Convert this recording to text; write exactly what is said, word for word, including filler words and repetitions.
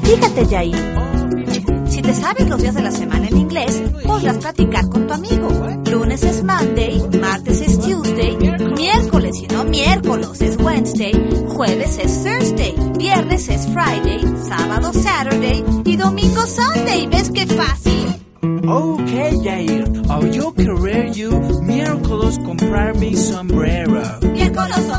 Fíjate, Yair, si te sabes los días de la semana en inglés, podrás platicar con tu amigo. Lunes es Monday, martes es Tuesday, miércoles y no miércoles es Wednesday, jueves es Thursday, viernes es Friday, sábado Saturday y domingo Sunday. ¿Ves qué fácil? Okay, Yair. Oh, yo querer you miércoles comprar mi sombrero. Miércoles